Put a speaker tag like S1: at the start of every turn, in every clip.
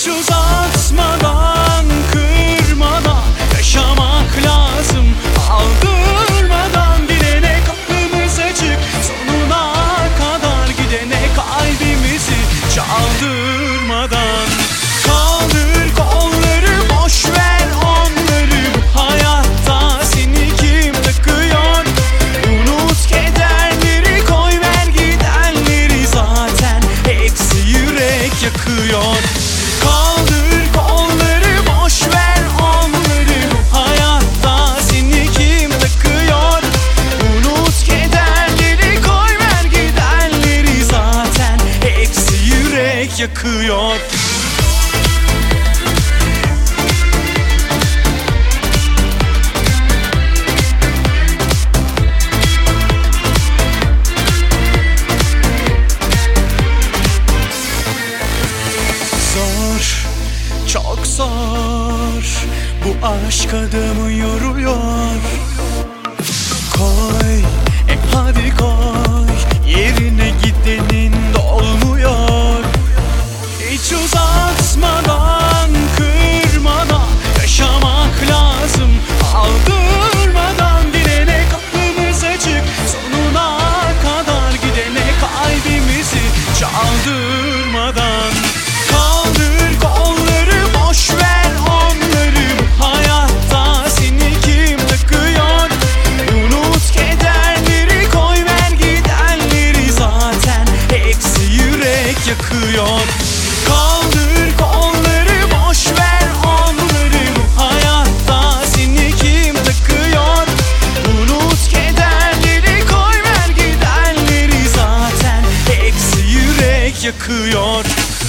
S1: Hiç uzatmadan, kırmadan yaşamak lazım. Aldırmadan, bilene kapımız açık, sonuna kadar gidene kalbimizi çaldırmadan. Kaldır kolları, boş ver onları, bu hayatta seni kim takıyor? Unut kederleri, koy ver gidenleri, zaten hepsi yürek yakıyor. Kaldır kolları, boş ver onları, bu hayatta seni kim takıyor? Unut kederleri, koy ver gidenleri, zaten hepsi yürek yakıyor. Zor, çok zor, bu aşk adamı yoruyor. Koy, hadi koy, yerine gidenin dolmuyor. Hiç uzatmadan, kırmadan yaşamak lazım. Aldırmadan, bilene kapımız açık, sonuna kadar gidene kalbimizi çaldırmadan. Kaldır kolları, boş ver onları, bu hayatta seni kim takıyor? Unut kederleri, koy ver gidenleri, zaten hepsi yürek yakıyor. Kaldır kolları, boş ver onları, bu hayatta seni kim takıyor? Unut kederleri, koy ver gidenleri, zaten hepsi yürek yakıyor.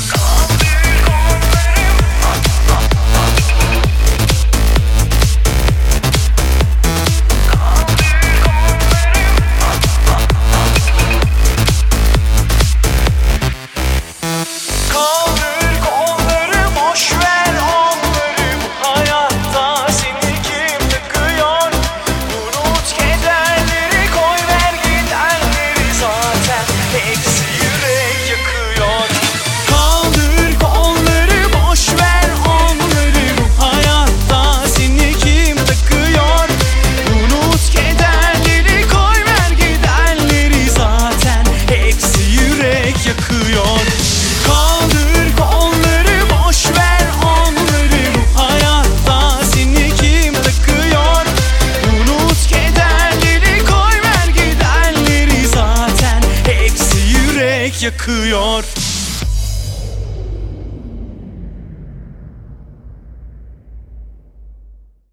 S1: Kaldır kolları, boş ver onları, bu hayatta seni kim takıyor? Unut kederleri, koy ver gidenleri, zaten hepsi yürek yakıyor.